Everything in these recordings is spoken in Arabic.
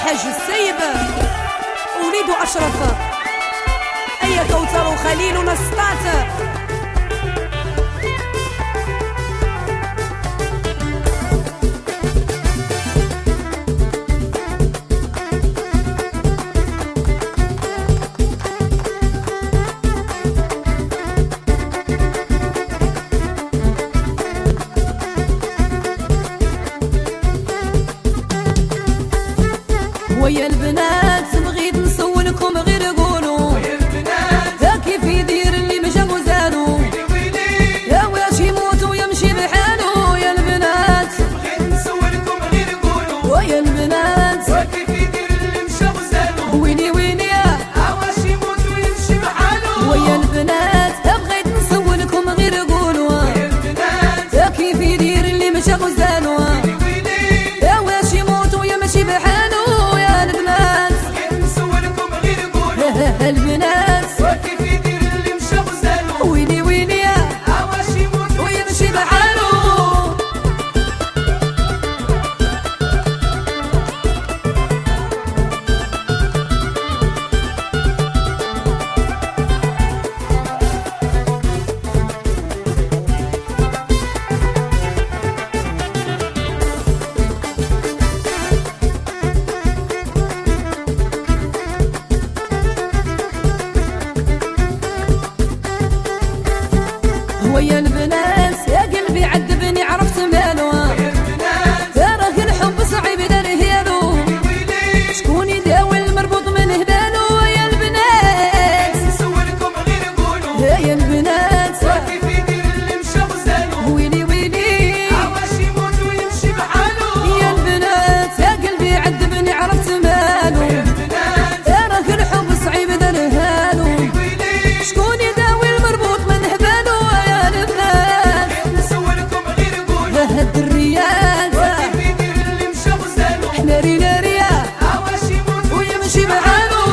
الحاج السيب وليد أشرف أي كوثر وخليل ونسطات. ويا البنات بغيت نسولكم غير قولوا ويا البنات كيف يدير اللي مشى وزادو يا واش يموت ويمشي بحالو. يا البنات بغيت نسولكم غير قولوا ويا البنات كيف يدير اللي مشى وزادو ويلي ويلي واش يموت ويمشي بحالو. ويا البنات بغيت نسولكم غير قولوا ويا البنات كيف يدير اللي مشى وزادو يا واش يموت ويمشي بحالو. البنات كيف يدير اللي مشى وزادو ويلي ويلي واش يموت ويمشي بحالو. ويا البنات يا قلبي عذبني عرفت مالو. ويا البنات راه الحب صعيب دار هيالو شكون يداوي المربوط من هبالو. ويا البنات نسولكم غير قولوا يا البنات كيف يدير اللي مشى وزادو ويلي ويلي واش يموت ويمشي بحالو. يا البنات يا قلبي عذبني عرفت مالو. ويا البنات راه الحب صعيب دار هالو شكون يداوي المربوط من هبالو. يا البنات نسولكم غير قولوا هاد الرياض كيف يدير اللي مشى وزادو احنا رينا ريا واش يموت ويمشي بحالو.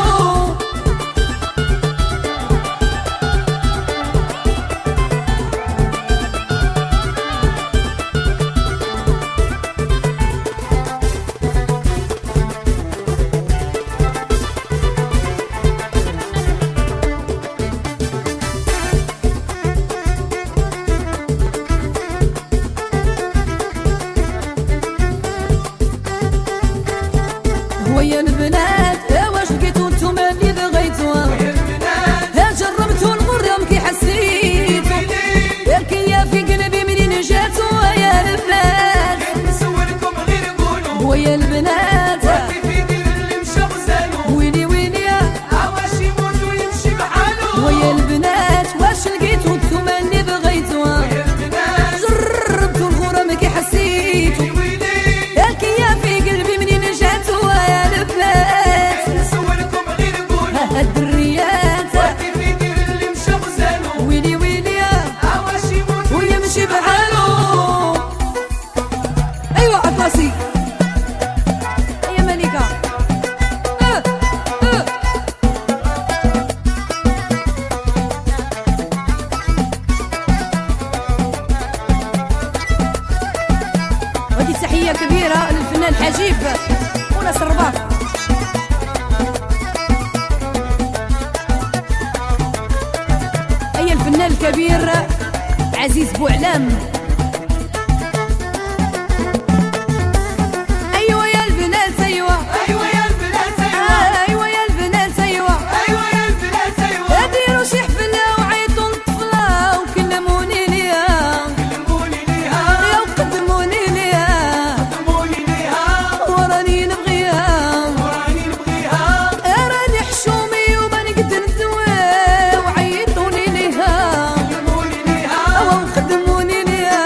ويا البنات واش لقيتو نتوما اللي بغيتوها ويا البنات جربتو الغرام كي حسيتو يا في قلبي منين جاتو. يا البنات نسولكم غير قولوا ويا البنات كيف يدير اللي مشى وزادو ويلي ويلي واش يموت ويمشي بحالو. ويا البنات واش لقيتو نتوما اللي بغيتوها ويا البنات جربتو الغرام كي حسيتو يا في قلبي منين جاتو. يا البنات نسولكم غير قولوا هاد الريات كيف يدير اللي مشى وزادو ويلي ويلي واش يموت ويمشي بحالو. ايوا عطاسي يا ملكة ودي تحية كبيرة للفنان حجيب وناس الرباط. أي الفنان الكبير عزيز بوعلام. أيوة يا البنات أيوة ايوا يا البنات ايوا أيوة يا البنات أيوة ايوا يا البنات ايوا ديروا شي حفلة وعيطوا للطفلة وكلموني ليها كلموني ليها يا وقدموني ليها كلموني ليها وراني نبغيها وراني نبغيها راني حشومي وما نقدر ندوي وعيطوني ليها كلموني ليها وخدموني ليها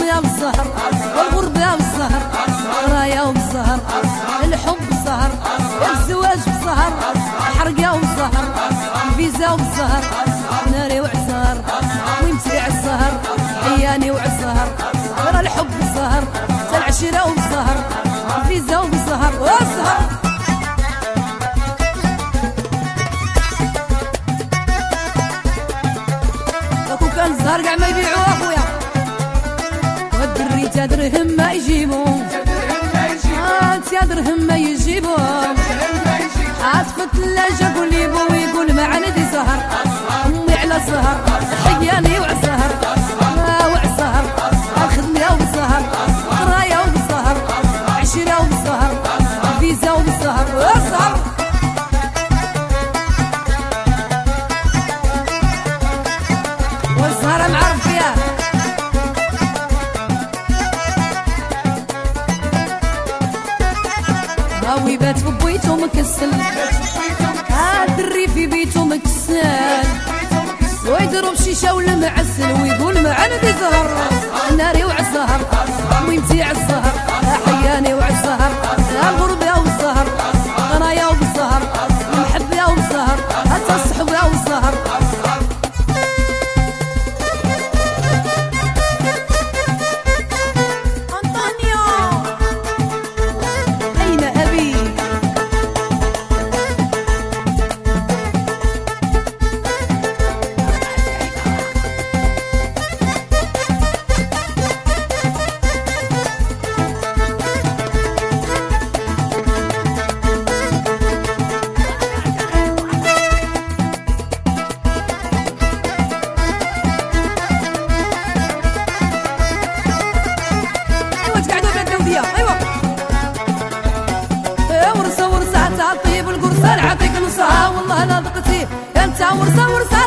يا بالسهر والغربة بالسهر الراية وبالسهر الحب بالسهر الزواج بالسهر الحرقة وبالسهر الفيزا وبالسهر ناري وعالسهر ويمتلي عالسهر عياني وعالسهر ورا الحب بالسهر العشرة وبالسهر الفيزا وبالسهر والسهر كان الزهر كاع ما يبيعوه اخويا والدري تا درهم ما يجيبو تا درهم ما يجيبو حاط في الثلاجة قولي بو يقول ما عندي زهر امي على الزهر حياني وعالزهر وعالزهر الخدمة وبالزهر قراية وبالزهر عشرة وبالزهر فيزا وبالزهر والزهر والزهرة معرف فيها هاوي بات في بيتو مكسل الدري في بيتو مكسل ويضرب شيشة ولا معسل ويقول ما عندي زهر ناري وعالزهر ويمتي عالزهر حياني وعالزهر الغربة والزهر غنايا وبالزهر المحبة والزهر حتى الصحبة والزهر والله لا ضقتي انت ورثه